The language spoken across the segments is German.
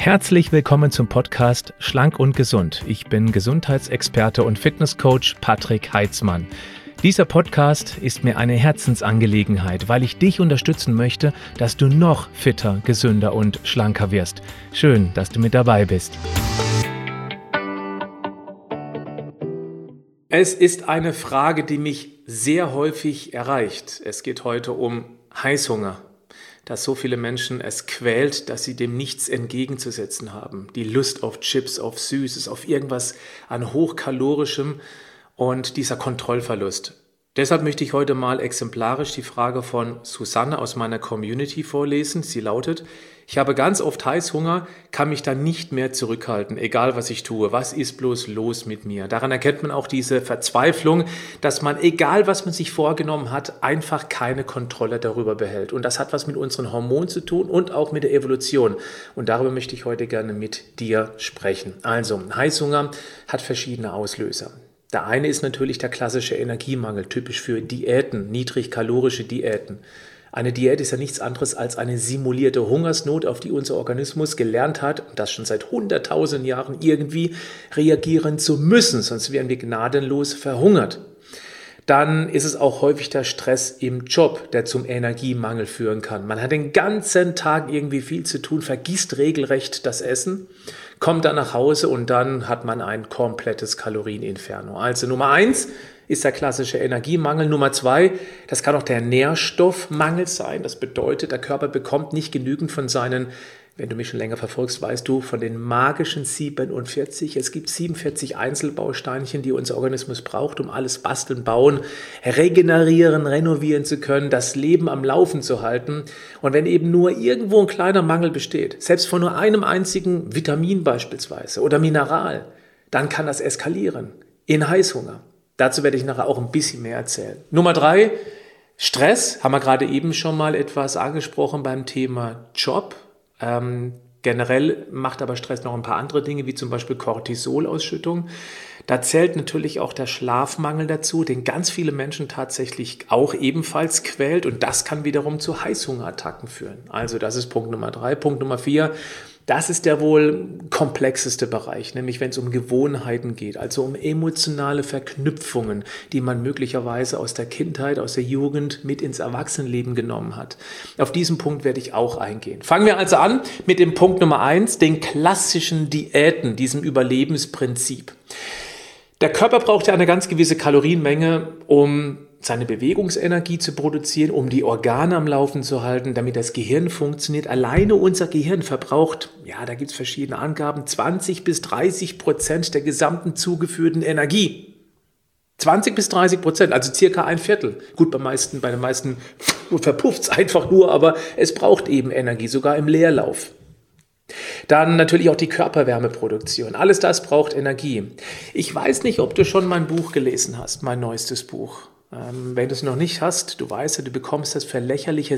Herzlich willkommen zum Podcast Schlank und Gesund. Ich bin Gesundheitsexperte und Fitnesscoach Patrick Heitzmann. Dieser Podcast ist mir eine Herzensangelegenheit, weil ich dich unterstützen möchte, dass du noch fitter, gesünder und schlanker wirst. Schön, dass du mit dabei bist. Es ist eine Frage, die mich sehr häufig erreicht. Es geht heute um Heißhunger. Dass so viele Menschen es quält, dass sie dem nichts entgegenzusetzen haben. Die Lust auf Chips, auf Süßes, auf irgendwas an Hochkalorischem und dieser Kontrollverlust. Deshalb möchte ich heute mal exemplarisch die Frage von Susanne aus meiner Community vorlesen. Sie lautet: Ich habe ganz oft Heißhunger, kann mich dann nicht mehr zurückhalten, egal was ich tue. Was ist bloß los mit mir? Daran erkennt man auch diese Verzweiflung, dass man, egal was man sich vorgenommen hat, einfach keine Kontrolle darüber behält. Und das hat was mit unseren Hormonen zu tun und auch mit der Evolution. Und darüber möchte ich heute gerne mit dir sprechen. Also, Heißhunger hat verschiedene Auslöser. Der eine ist natürlich der klassische Energiemangel, typisch für Diäten, niedrigkalorische Diäten. Eine Diät ist ja nichts anderes als eine simulierte Hungersnot, auf die unser Organismus gelernt hat, und das schon seit 100.000 Jahren irgendwie reagieren zu müssen, sonst wären wir gnadenlos verhungert. Dann ist es auch häufig der Stress im Job, der zum Energiemangel führen kann. Man hat den ganzen Tag irgendwie viel zu tun, vergisst regelrecht das Essen, kommt dann nach Hause und dann hat man ein komplettes Kalorieninferno. Also Nummer 1 ist der klassische Energiemangel. Nummer 2, das kann auch der Nährstoffmangel sein. Das bedeutet, der Körper bekommt nicht genügend von seinen, wenn du mich schon länger verfolgst, weißt du, von den magischen 47. Es gibt 47 Einzelbausteinchen, die unser Organismus braucht, um alles basteln, bauen, regenerieren, renovieren zu können, das Leben am Laufen zu halten. Und wenn eben nur irgendwo ein kleiner Mangel besteht, selbst von nur einem einzigen Vitamin beispielsweise oder Mineral, dann kann das eskalieren in Heißhunger. Dazu werde ich nachher auch ein bisschen mehr erzählen. Nummer 3, Stress, haben wir gerade eben schon mal etwas angesprochen beim Thema Job. Generell macht aber Stress noch ein paar andere Dinge, wie zum Beispiel Cortisolausschüttung. Da zählt natürlich auch der Schlafmangel dazu, den ganz viele Menschen tatsächlich auch ebenfalls quält, und das kann wiederum zu Heißhungerattacken führen. Also das ist Punkt Nummer 3. Punkt Nummer 4, das ist der wohl komplexeste Bereich, nämlich wenn es um Gewohnheiten geht, also um emotionale Verknüpfungen, die man möglicherweise aus der Kindheit, aus der Jugend mit ins Erwachsenenleben genommen hat. Auf diesen Punkt werde ich auch eingehen. Fangen wir also an mit dem Punkt Nummer 1, den klassischen Diäten, diesem Überlebensprinzip. Der Körper braucht ja eine ganz gewisse Kalorienmenge, um seine Bewegungsenergie zu produzieren, um die Organe am Laufen zu halten, damit das Gehirn funktioniert. Alleine unser Gehirn verbraucht, ja, da gibt es verschiedene Angaben, 20-30% der gesamten zugeführten Energie. 20-30%, also circa ein Viertel. Gut, bei den meisten verpufft es einfach nur, aber es braucht eben Energie, sogar im Leerlauf. Dann natürlich auch die Körperwärmeproduktion. Alles das braucht Energie. Ich weiß nicht, ob du schon mein Buch gelesen hast, mein neuestes Buch. Wenn du es noch nicht hast, du weißt ja, du bekommst das für lächerliche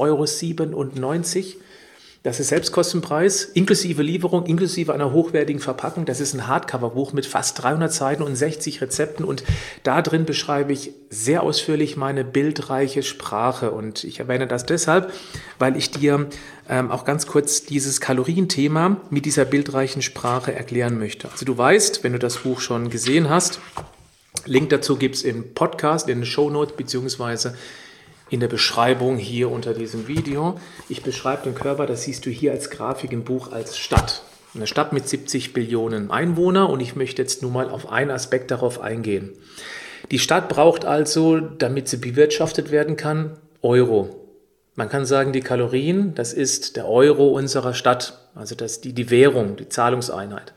6,97 €. Das ist Selbstkostenpreis, inklusive Lieferung, inklusive einer hochwertigen Verpackung. Das ist ein Hardcover-Buch mit fast 300 Seiten und 60 Rezepten. Und da drin beschreibe ich sehr ausführlich meine bildreiche Sprache. Und ich erwähne das deshalb, weil ich dir auch ganz kurz dieses Kalorienthema mit dieser bildreichen Sprache erklären möchte. Also du weißt, wenn du das Buch schon gesehen hast, Link dazu gibt es im Podcast, in den Shownotes beziehungsweise in der Beschreibung hier unter diesem Video. Ich beschreibe den Körper, das siehst du hier als Grafik im Buch, als Stadt. Eine Stadt mit 70 Billionen Einwohnern, und ich möchte jetzt nur mal auf einen Aspekt darauf eingehen. Die Stadt braucht also, damit sie bewirtschaftet werden kann, Euro. Man kann sagen, die Kalorien, das ist der Euro unserer Stadt, also das die Währung, die Zahlungseinheit.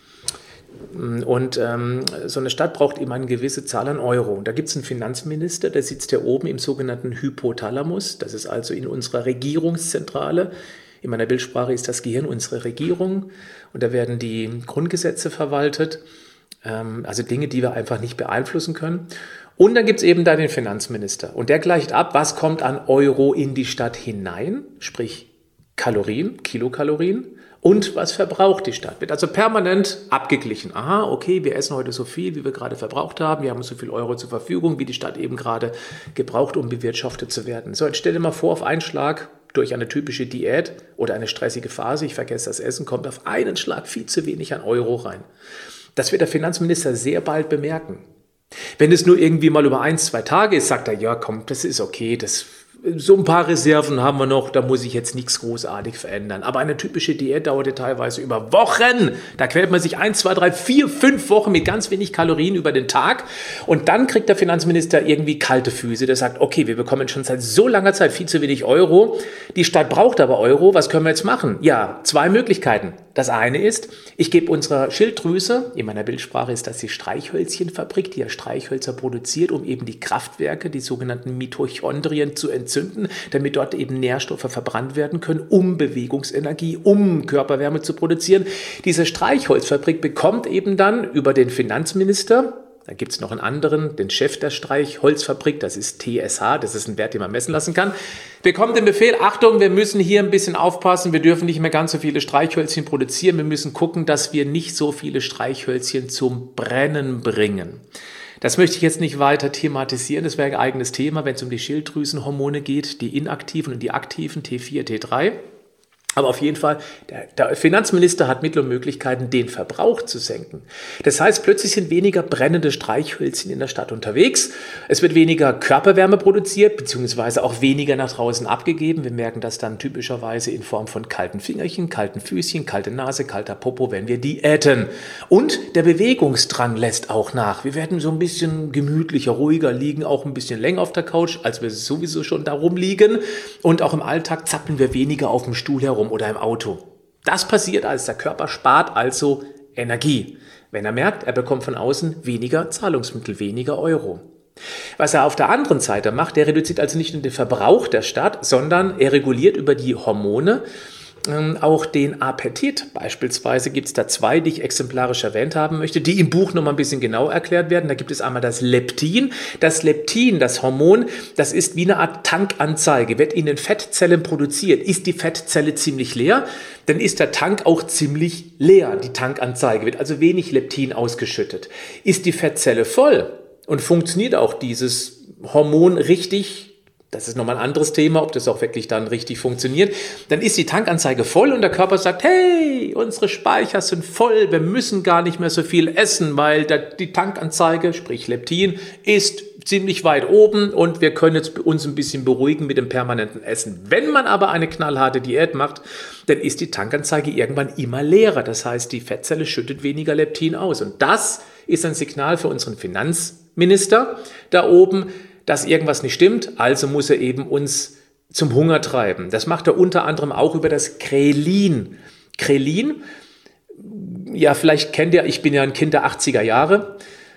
Und so eine Stadt braucht eben eine gewisse Zahl an Euro. Und da gibt es einen Finanzminister, der sitzt ja oben im sogenannten Hypothalamus. Das ist also in unserer Regierungszentrale. In meiner Bildsprache ist das Gehirn unsere Regierung. Und da werden die Grundgesetze verwaltet. Also Dinge, die wir einfach nicht beeinflussen können. Und dann gibt es eben da den Finanzminister. Und der gleicht ab, was kommt an Euro in die Stadt hinein, sprich Kalorien, Kilokalorien. Und was verbraucht die Stadt? Wird also permanent abgeglichen. Aha, okay, wir essen heute so viel, wie wir gerade verbraucht haben. Wir haben so viel Euro zur Verfügung, wie die Stadt eben gerade gebraucht, um bewirtschaftet zu werden. So, jetzt stell dir mal vor, auf einen Schlag durch eine typische Diät oder eine stressige Phase, ich vergesse das Essen, kommt auf einen Schlag viel zu wenig an Euro rein. Das wird der Finanzminister sehr bald bemerken. Wenn es nur irgendwie mal über 1-2 Tage ist, sagt er, ja komm, das ist okay, so ein paar Reserven haben wir noch, da muss ich jetzt nichts großartig verändern. Aber eine typische Diät dauerte teilweise über Wochen. Da quält man sich 1, 2, 3, 4, 5 Wochen mit ganz wenig Kalorien über den Tag. Und dann kriegt der Finanzminister irgendwie kalte Füße. Der sagt, okay, wir bekommen schon seit so langer Zeit viel zu wenig Euro. Die Stadt braucht aber Euro. Was können wir jetzt machen? Ja, 2 Möglichkeiten. Das eine ist, ich gebe unserer Schilddrüse, in meiner Bildsprache ist das die Streichhölzchenfabrik, die ja Streichhölzer produziert, um eben die Kraftwerke, die sogenannten Mitochondrien zu entzünden, damit dort eben Nährstoffe verbrannt werden können, um Bewegungsenergie, um Körperwärme zu produzieren. Diese Streichholzfabrik bekommt eben dann über den Finanzminister, da gibt es noch einen anderen, den Chef der Streichholzfabrik, das ist TSH, das ist ein Wert, den man messen lassen kann, bekommt den Befehl, Achtung, wir müssen hier ein bisschen aufpassen, wir dürfen nicht mehr ganz so viele Streichhölzchen produzieren, wir müssen gucken, dass wir nicht so viele Streichhölzchen zum Brennen bringen. Das möchte ich jetzt nicht weiter thematisieren, das wäre ein eigenes Thema, wenn es um die Schilddrüsenhormone geht, die inaktiven und die aktiven T4, T3. Aber auf jeden Fall, der Finanzminister hat Mittel und Möglichkeiten, den Verbrauch zu senken. Das heißt, plötzlich sind weniger brennende Streichhölzchen in der Stadt unterwegs. Es wird weniger Körperwärme produziert, beziehungsweise auch weniger nach draußen abgegeben. Wir merken das dann typischerweise in Form von kalten Fingerchen, kalten Füßchen, kalte Nase, kalter Popo, wenn wir diäten. Und der Bewegungsdrang lässt auch nach. Wir werden so ein bisschen gemütlicher, ruhiger, liegen auch ein bisschen länger auf der Couch, als wir sowieso schon da rumliegen. Und auch im Alltag zappeln wir weniger auf dem Stuhl herum oder im Auto. Das passiert, als der Körper spart also Energie. Wenn er merkt, er bekommt von außen weniger Zahlungsmittel, weniger Euro. Was er auf der anderen Seite macht, der reduziert also nicht nur den Verbrauch der Stadt, sondern er reguliert über die Hormone auch den Appetit. Beispielsweise gibt es da 2, die ich exemplarisch erwähnt haben möchte, die im Buch nochmal ein bisschen genau erklärt werden. Da gibt es einmal das Leptin. Das Leptin, das Hormon, das ist wie eine Art Tankanzeige, wird in den Fettzellen produziert. Ist die Fettzelle ziemlich leer, dann ist der Tank auch ziemlich leer. Die Tankanzeige wird also wenig Leptin ausgeschüttet. Ist die Fettzelle voll und funktioniert auch dieses Hormon richtig, das ist nochmal ein anderes Thema, ob das auch wirklich dann richtig funktioniert, dann ist die Tankanzeige voll und der Körper sagt, hey, unsere Speicher sind voll, wir müssen gar nicht mehr so viel essen, weil die Tankanzeige, sprich Leptin, ist ziemlich weit oben und wir können jetzt uns ein bisschen beruhigen mit dem permanenten Essen. Wenn man aber eine knallharte Diät macht, dann ist die Tankanzeige irgendwann immer leerer. Das heißt, die Fettzelle schüttet weniger Leptin aus. Und das ist ein Signal für unseren Finanzminister da oben, dass irgendwas nicht stimmt, also muss er eben uns zum Hunger treiben. Das macht er unter anderem auch über das Krelin. Krelin, ja, vielleicht kennt ihr, ich bin ja ein Kind der 80er Jahre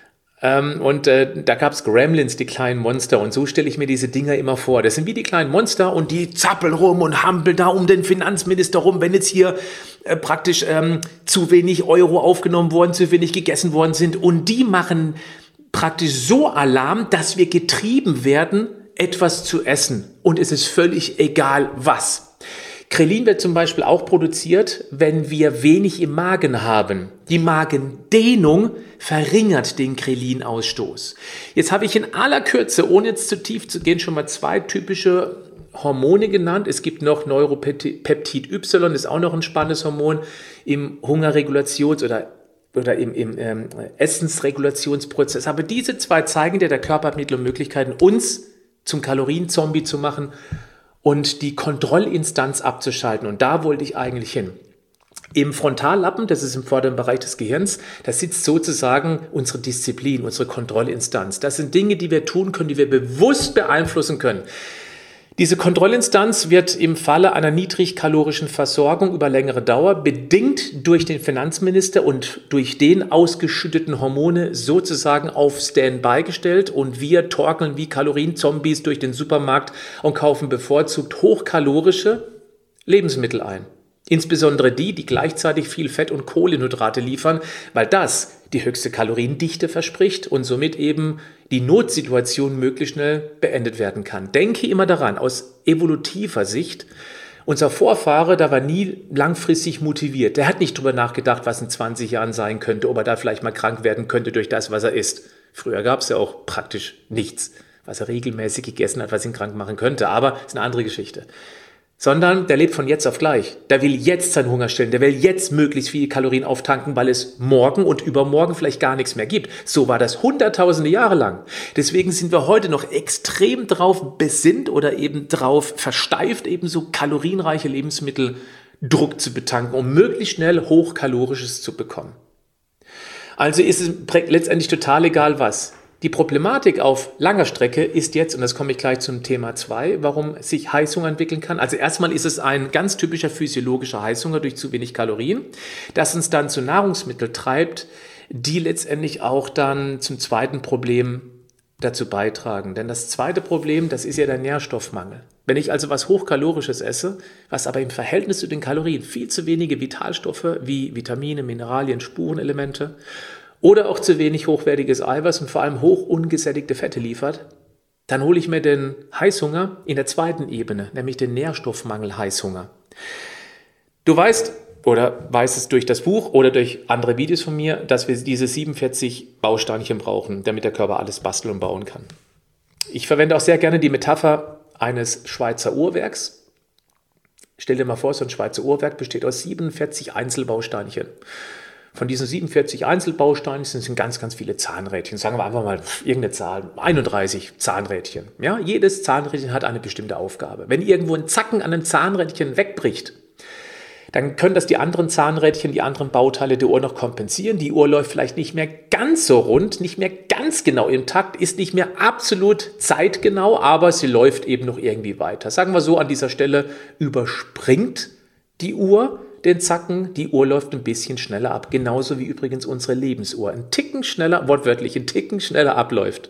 und da gab es Gremlins, die kleinen Monster, und so stelle ich mir diese Dinger immer vor. Das sind wie die kleinen Monster und die zappeln rum und hampeln da um den Finanzminister rum, wenn jetzt hier praktisch zu wenig Euro aufgenommen worden, zu wenig gegessen worden sind, und die machen praktisch so Alarm, dass wir getrieben werden, etwas zu essen. Und es ist völlig egal, was. Krelin wird zum Beispiel auch produziert, wenn wir wenig im Magen haben. Die Magendehnung verringert den Krelinausstoß. Jetzt habe ich in aller Kürze, ohne jetzt zu tief zu gehen, schon mal 2 typische Hormone genannt. Es gibt noch Neuropeptid Y, ist auch noch ein spannendes Hormon im Hungerregulations- oder im Essensregulationsprozess. Aber diese 2 zeigen dir, der Körper hat Mittel und Möglichkeiten, uns zum Kalorienzombie zu machen und die Kontrollinstanz abzuschalten. Und da wollte ich eigentlich hin. Im Frontallappen, das ist im vorderen Bereich des Gehirns, da sitzt sozusagen unsere Disziplin, unsere Kontrollinstanz. Das sind Dinge, die wir tun können, die wir bewusst beeinflussen können. Diese Kontrollinstanz wird im Falle einer niedrigkalorischen Versorgung über längere Dauer bedingt durch den Finanzminister und durch den ausgeschütteten Hormone sozusagen auf Standby gestellt, und wir torkeln wie Kalorienzombies durch den Supermarkt und kaufen bevorzugt hochkalorische Lebensmittel ein. Insbesondere die gleichzeitig viel Fett und Kohlenhydrate liefern, weil das die höchste Kaloriendichte verspricht und somit eben die Notsituation möglichst schnell beendet werden kann. Denke immer daran, aus evolutiver Sicht, unser Vorfahre, da war nie langfristig motiviert. Der hat nicht drüber nachgedacht, was in 20 Jahren sein könnte, ob er da vielleicht mal krank werden könnte durch das, was er isst. Früher gab es ja auch praktisch nichts, was er regelmäßig gegessen hat, was ihn krank machen könnte, aber ist eine andere Geschichte. sondern der lebt von jetzt auf gleich. Der will jetzt seinen Hunger stillen, der will jetzt möglichst viele Kalorien auftanken, weil es morgen und übermorgen vielleicht gar nichts mehr gibt. So war das hunderttausende Jahre lang. Deswegen sind wir heute noch extrem drauf besinnt oder eben drauf versteift, eben so kalorienreiche Lebensmittel Druck zu betanken, um möglichst schnell Hochkalorisches zu bekommen. Also ist es letztendlich total egal was. Die Problematik auf langer Strecke ist jetzt, und das komme ich gleich zum Thema 2, warum sich Heißhunger entwickeln kann. Also erstmal ist es ein ganz typischer physiologischer Heißhunger durch zu wenig Kalorien, das uns dann zu Nahrungsmitteln treibt, die letztendlich auch dann zum zweiten Problem dazu beitragen. Denn das zweite Problem, das ist ja der Nährstoffmangel. Wenn ich also was Hochkalorisches esse, was aber im Verhältnis zu den Kalorien viel zu wenige Vitalstoffe wie Vitamine, Mineralien, Spurenelemente oder auch zu wenig hochwertiges Eiweiß und vor allem hoch ungesättigte Fette liefert, dann hole ich mir den Heißhunger in der zweiten Ebene, nämlich den Nährstoffmangel-Heißhunger. Du weißt es durch das Buch oder durch andere Videos von mir, dass wir diese 47 Bausteinchen brauchen, damit der Körper alles basteln und bauen kann. Ich verwende auch sehr gerne die Metapher eines Schweizer Uhrwerks. Stell dir mal vor, so ein Schweizer Uhrwerk besteht aus 47 Einzelbausteinchen. Von diesen 47 Einzelbausteinen sind ganz, ganz viele Zahnrädchen. Sagen wir einfach mal irgendeine Zahl, 31 Zahnrädchen. Ja, jedes Zahnrädchen hat eine bestimmte Aufgabe. Wenn irgendwo ein Zacken an einem Zahnrädchen wegbricht, dann können das die anderen Zahnrädchen, die anderen Bauteile der Uhr noch kompensieren. Die Uhr läuft vielleicht nicht mehr ganz so rund, nicht mehr ganz genau im Takt, ist nicht mehr absolut zeitgenau, aber sie läuft eben noch irgendwie weiter. Sagen wir so, an dieser Stelle überspringt die Uhr den Zacken, die Uhr läuft ein bisschen schneller ab. Genauso wie übrigens unsere Lebensuhr. Ein Ticken schneller, wortwörtlich, ein Ticken schneller abläuft.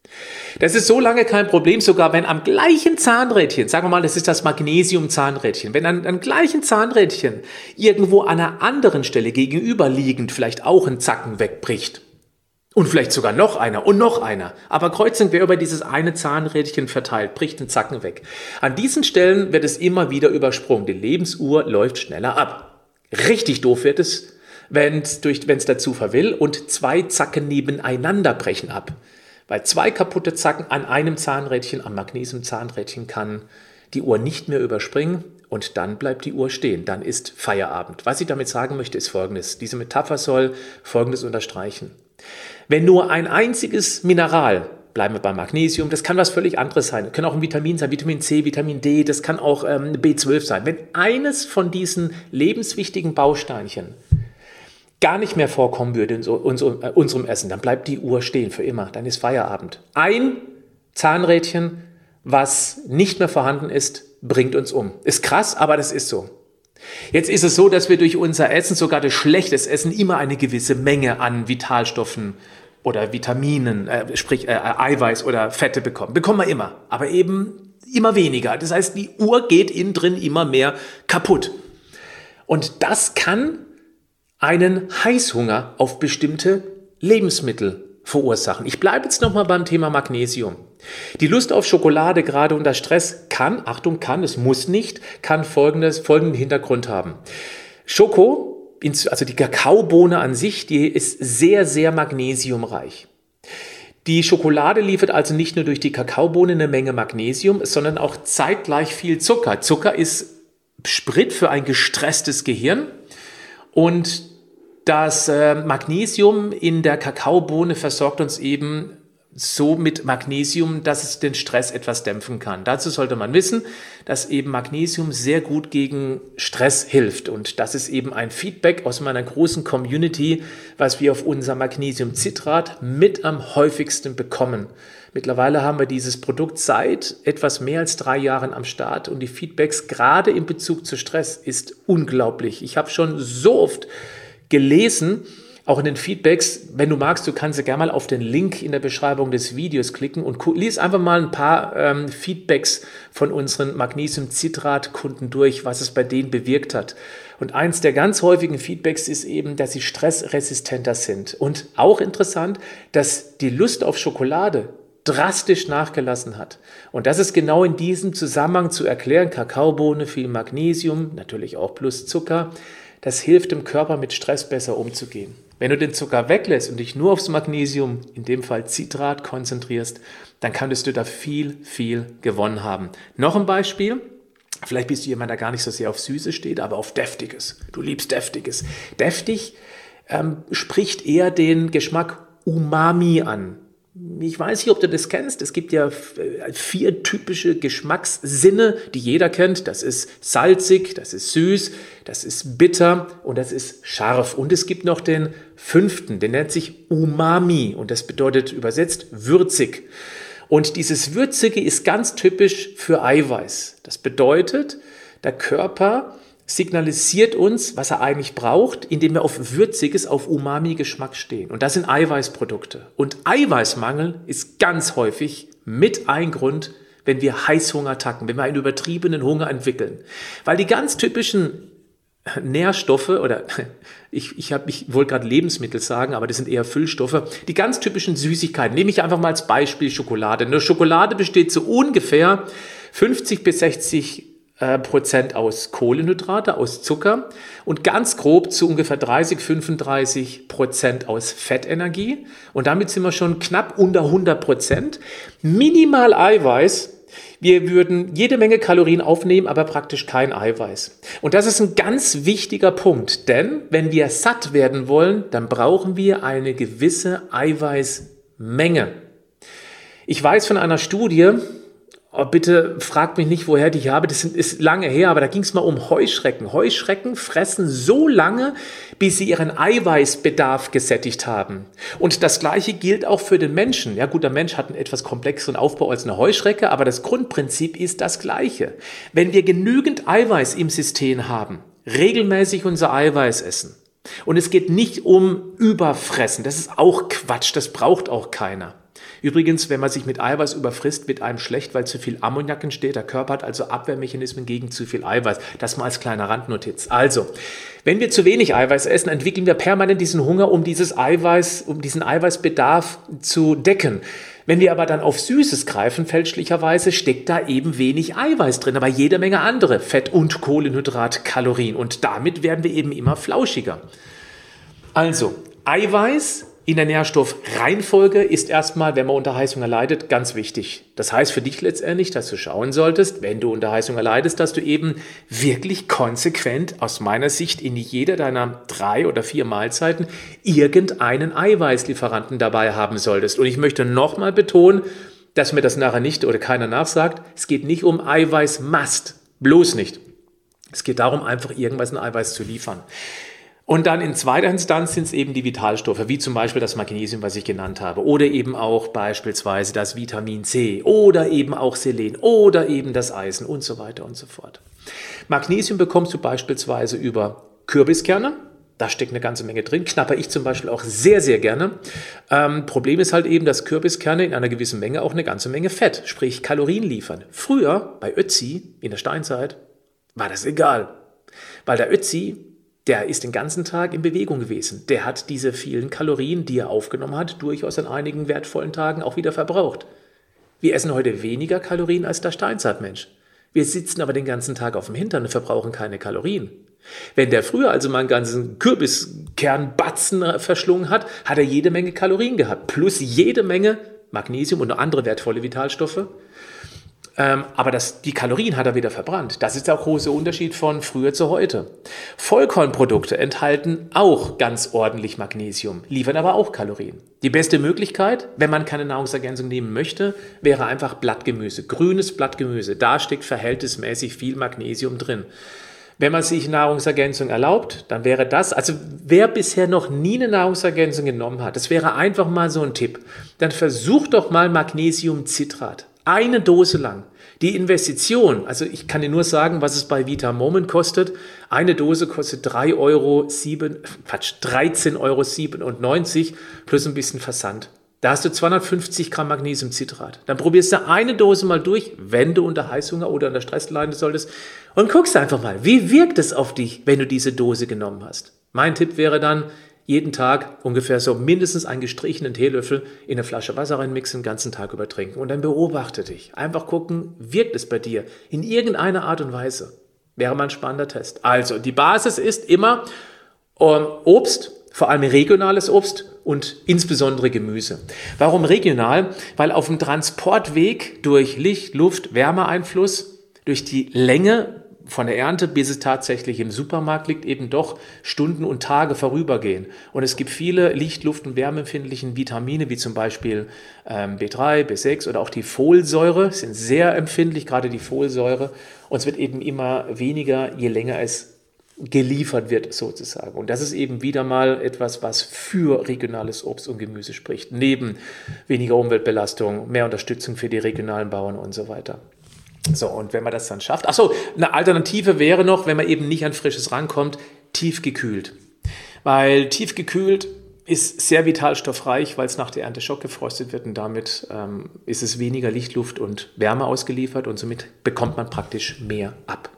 Das ist so lange kein Problem, sogar wenn am gleichen Zahnrädchen, sagen wir mal, das ist das Magnesium-Zahnrädchen, wenn am gleichen Zahnrädchen irgendwo an einer anderen Stelle gegenüberliegend vielleicht auch ein Zacken wegbricht. Und vielleicht sogar noch einer und noch einer. Aber kreuz und quer über dieses eine Zahnrädchen verteilt, bricht ein Zacken weg. An diesen Stellen wird es immer wieder übersprungen. Die Lebensuhr läuft schneller ab. Richtig doof wird es, wenn es der Zufall will und 2 Zacken nebeneinander brechen ab. Weil 2 kaputte Zacken an einem Zahnrädchen, am Magnesium-Zahnrädchen, kann die Uhr nicht mehr überspringen und dann bleibt die Uhr stehen. Dann ist Feierabend. Was ich damit sagen möchte, ist Folgendes. Diese Metapher soll Folgendes unterstreichen. Wenn nur ein einziges Mineral, bleiben wir beim Magnesium, das kann was völlig anderes sein, das kann auch ein Vitamin sein, Vitamin C, Vitamin D, das kann auch B12 sein. Wenn eines von diesen lebenswichtigen Bausteinchen gar nicht mehr vorkommen würde in unserem Essen, dann bleibt die Uhr stehen für immer, dann ist Feierabend. Ein Zahnrädchen, was nicht mehr vorhanden ist, bringt uns um. Ist krass, aber das ist so. Jetzt ist es so, dass wir durch unser Essen, sogar durch schlechtes Essen, immer eine gewisse Menge an Vitalstoffen oder Vitaminen, sprich Eiweiß oder Fette bekommen. Bekommen wir immer, aber eben immer weniger. Das heißt, die Uhr geht innen drin immer mehr kaputt. Und das kann einen Heißhunger auf bestimmte Lebensmittel verursachen. Ich bleibe jetzt nochmal beim Thema Magnesium. Die Lust auf Schokolade, gerade unter Stress, kann, es muss nicht, kann folgenden Hintergrund haben. Schoko, also die Kakaobohne an sich, die ist sehr, sehr magnesiumreich. Die Schokolade liefert also nicht nur durch die Kakaobohne eine Menge Magnesium, sondern auch zeitgleich viel Zucker. Zucker ist Sprit für ein gestresstes Gehirn und das Magnesium in der Kakaobohne versorgt uns eben so mit Magnesium, dass es den Stress etwas dämpfen kann. Dazu sollte man wissen, dass eben Magnesium sehr gut gegen Stress hilft. Und das ist eben ein Feedback aus meiner großen Community, was wir auf unser Magnesiumcitrat mit am häufigsten bekommen. Mittlerweile haben wir dieses Produkt seit etwas mehr als 3 Jahren am Start und die Feedbacks gerade in Bezug zu Stress ist unglaublich. Ich habe schon so oft gelesen, auch in den Feedbacks, wenn du magst, du kannst ja gerne mal auf den Link in der Beschreibung des Videos klicken und lies einfach mal ein paar Feedbacks von unseren Magnesium-Citrat-Kunden durch, was es bei denen bewirkt hat. Und eins der ganz häufigen Feedbacks ist eben, dass sie stressresistenter sind. Und auch interessant, dass die Lust auf Schokolade drastisch nachgelassen hat. Und das ist genau in diesem Zusammenhang zu erklären. Kakaobohne, viel Magnesium, natürlich auch plus Zucker. Das hilft dem Körper, mit Stress besser umzugehen. Wenn du den Zucker weglässt und dich nur aufs Magnesium, in dem Fall Citrat, konzentrierst, dann könntest du da viel, viel gewonnen haben. Noch ein Beispiel. Vielleicht bist du jemand, der gar nicht so sehr auf Süßes steht, aber auf Deftiges. Du liebst Deftiges. Deftig spricht eher den Geschmack Umami an. Ich weiß nicht, ob du das kennst. Es gibt ja 4 typische Geschmackssinne, die jeder kennt. Das ist salzig, das ist süß, das ist bitter und das ist scharf. Und es gibt noch den 5., der nennt sich Umami und das bedeutet übersetzt würzig. Und dieses Würzige ist ganz typisch für Eiweiß. Das bedeutet, der Körper signalisiert uns, was er eigentlich braucht, indem wir auf Würziges, auf Umami-Geschmack stehen. Und das sind Eiweißprodukte. Und Eiweißmangel ist ganz häufig mit ein Grund, wenn wir Heißhungerattacken, wenn wir einen übertriebenen Hunger entwickeln. Weil die ganz typischen Nährstoffe oder ich wollte gerade Lebensmittel sagen, aber das sind eher Füllstoffe. Die ganz typischen Süßigkeiten, nehme ich einfach mal als Beispiel Schokolade. Eine Schokolade besteht zu ungefähr 50 bis 60% aus Kohlenhydrate, aus Zucker und ganz grob zu ungefähr 30-35% aus Fettenergie. Und damit sind wir schon knapp unter 100%. Minimal Eiweiß. Wir würden jede Menge Kalorien aufnehmen, aber praktisch kein Eiweiß. Und das ist ein ganz wichtiger Punkt, denn wenn wir satt werden wollen, dann brauchen wir eine gewisse Eiweißmenge. Ich weiß von einer Studie, bitte fragt mich nicht, woher die ich habe, das ist lange her, aber da ging es mal um Heuschrecken. Heuschrecken fressen so lange, bis sie ihren Eiweißbedarf gesättigt haben. Und das Gleiche gilt auch für den Menschen. Ja gut, der Mensch hat einen etwas komplexeren Aufbau als eine Heuschrecke, aber das Grundprinzip ist das Gleiche. Wenn wir genügend Eiweiß im System haben, regelmäßig unser Eiweiß essen, und es geht nicht um Überfressen, das ist auch Quatsch, das braucht auch keiner. Übrigens, wenn man sich mit Eiweiß überfrisst, wird einem schlecht, weil zu viel Ammoniak entsteht. Der Körper hat also Abwehrmechanismen gegen zu viel Eiweiß. Das mal als kleiner Randnotiz. Also, wenn wir zu wenig Eiweiß essen, entwickeln wir permanent diesen Hunger, um diesen Eiweißbedarf zu decken. Wenn wir aber dann auf Süßes greifen, fälschlicherweise, steckt da eben wenig Eiweiß drin, aber jede Menge andere Fett- und Kohlenhydratkalorien. Und damit werden wir eben immer flauschiger. Also, Eiweiß in der Nährstoffreihenfolge ist erstmal, wenn man unter Heißhunger leidet, ganz wichtig. Das heißt für dich letztendlich, dass du schauen solltest, wenn du unter Heißhunger leidest, dass du eben wirklich konsequent aus meiner Sicht in jeder deiner 3 oder 4 Mahlzeiten irgendeinen Eiweißlieferanten dabei haben solltest. Und ich möchte nochmal betonen, dass mir das nachher nicht oder keiner nachsagt, es geht nicht um Eiweißmast, bloß nicht. Es geht darum, einfach irgendwas an Eiweiß zu liefern. Und dann in zweiter Instanz sind es eben die Vitalstoffe, wie zum Beispiel das Magnesium, was ich genannt habe, oder eben auch beispielsweise das Vitamin C oder eben auch Selen oder eben das Eisen und so weiter und so fort. Magnesium bekommst du beispielsweise über Kürbiskerne, da steckt eine ganze Menge drin, knapper ich zum Beispiel auch sehr, sehr gerne. Problem ist halt eben, dass Kürbiskerne in einer gewissen Menge auch eine ganze Menge Fett, sprich Kalorien liefern. Früher, bei Ötzi, in der Steinzeit, war das egal, weil der Ötzi, der ist den ganzen Tag in Bewegung gewesen. Der hat diese vielen Kalorien, die er aufgenommen hat, durchaus an einigen wertvollen Tagen auch wieder verbraucht. Wir essen heute weniger Kalorien als der Steinzeitmensch. Wir sitzen aber den ganzen Tag auf dem Hintern und verbrauchen keine Kalorien. Wenn der früher also mal einen ganzen Kürbiskernbatzen verschlungen hat, hat er jede Menge Kalorien gehabt. Plus jede Menge Magnesium und andere wertvolle Vitalstoffe. Aber die Kalorien hat er wieder verbrannt. Das ist der große Unterschied von früher zu heute. Vollkornprodukte enthalten auch ganz ordentlich Magnesium, liefern aber auch Kalorien. Die beste Möglichkeit, wenn man keine Nahrungsergänzung nehmen möchte, wäre einfach Blattgemüse, grünes Blattgemüse. Da steckt verhältnismäßig viel Magnesium drin. Wenn man sich Nahrungsergänzung erlaubt, dann wäre das, also wer bisher noch nie eine Nahrungsergänzung genommen hat, das wäre einfach mal so ein Tipp, dann versucht doch mal Magnesiumcitrat. Eine Dose lang. Die Investition, also ich kann dir nur sagen, was es bei Vita Moment kostet. Eine Dose kostet 13,97 Euro plus ein bisschen Versand. Da hast du 250 Gramm Magnesiumcitrat. Dann probierst du eine Dose mal durch, wenn du unter Heißhunger oder unter Stress leiden solltest, und guckst einfach mal, wie wirkt es auf dich, wenn du diese Dose genommen hast. Mein Tipp wäre dann, jeden Tag ungefähr so mindestens einen gestrichenen Teelöffel in eine Flasche Wasser reinmixen, den ganzen Tag über trinken und dann beobachte dich. Einfach gucken, wirkt es bei dir in irgendeiner Art und Weise. Wäre mal ein spannender Test. Also, die Basis ist immer Obst, vor allem regionales Obst und insbesondere Gemüse. Warum regional? Weil auf dem Transportweg durch Licht, Luft, Wärmeeinfluss durch die Länge von der Ernte, bis es tatsächlich im Supermarkt liegt, eben doch Stunden und Tage vorübergehen. Und es gibt viele Licht-, Luft- und wärmeempfindlichen Vitamine, wie zum Beispiel B3, B6 oder auch die Folsäure, sind sehr empfindlich, gerade die Folsäure. Und es wird eben immer weniger, je länger es geliefert wird sozusagen. Und das ist eben wieder mal etwas, was für regionales Obst und Gemüse spricht. Neben weniger Umweltbelastung, mehr Unterstützung für die regionalen Bauern und so weiter. So, und wenn man das dann schafft, eine Alternative wäre noch, wenn man eben nicht an Frisches rankommt, tiefgekühlt. Weil tiefgekühlt ist sehr vitalstoffreich, weil es nach der Ernte schockgefrostet wird und damit ist es weniger Licht, Luft und Wärme ausgeliefert und somit bekommt man praktisch mehr ab.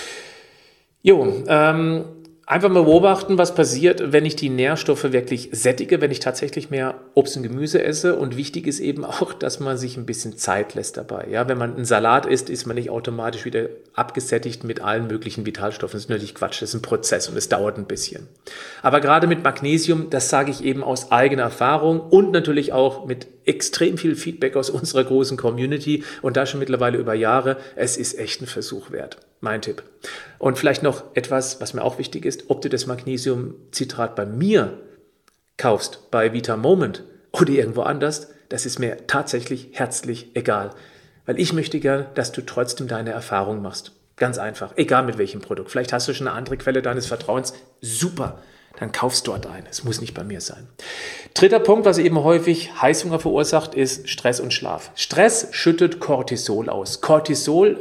Einfach mal beobachten, was passiert, wenn ich die Nährstoffe wirklich sättige, wenn ich tatsächlich mehr Obst und Gemüse esse. Und wichtig ist eben auch, dass man sich ein bisschen Zeit lässt dabei. Ja, wenn man einen Salat isst, ist man nicht automatisch wieder abgesättigt mit allen möglichen Vitalstoffen. Das ist natürlich Quatsch, das ist ein Prozess und es dauert ein bisschen. Aber gerade mit Magnesium, das sage ich eben aus eigener Erfahrung und natürlich auch mit extrem viel Feedback aus unserer großen Community und da schon mittlerweile über Jahre, es ist echt ein Versuch wert. Mein Tipp. Und vielleicht noch etwas, was mir auch wichtig ist, ob du das Magnesiumcitrat bei mir kaufst, bei Vita Moment oder irgendwo anders, das ist mir tatsächlich herzlich egal. Weil ich möchte gern, dass du trotzdem deine Erfahrung machst. Ganz einfach, egal mit welchem Produkt. Vielleicht hast du schon eine andere Quelle deines Vertrauens. Super, dann kaufst dort eine. Es muss nicht bei mir sein. Dritter Punkt, was eben häufig Heißhunger verursacht, ist Stress und Schlaf. Stress schüttet Cortisol aus. Cortisol